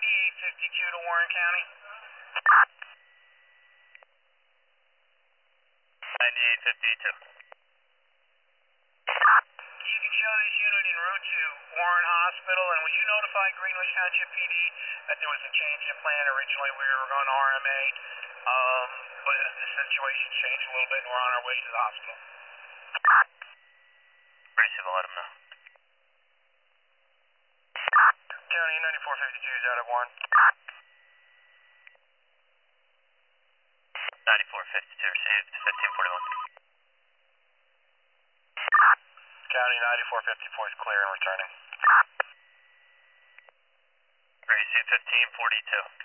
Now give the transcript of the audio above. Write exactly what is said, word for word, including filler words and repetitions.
ninety-eight fifty-two to Warren County. ninety-eight fifty-two. You can show this unit en route to Warren Hospital, and will you notify Greenwich Township P D that there was a change in plan? Originally we were going to R M A, um, but the situation changed a little bit and we're on our way to the hospital. Bracy will let him know. County ninety-four fifty-two is out of Warren. ninety-four fifty-two received, fifteen forty-one. County ninety-four fifty-four is clear and returning. Gracie fifteen forty-two.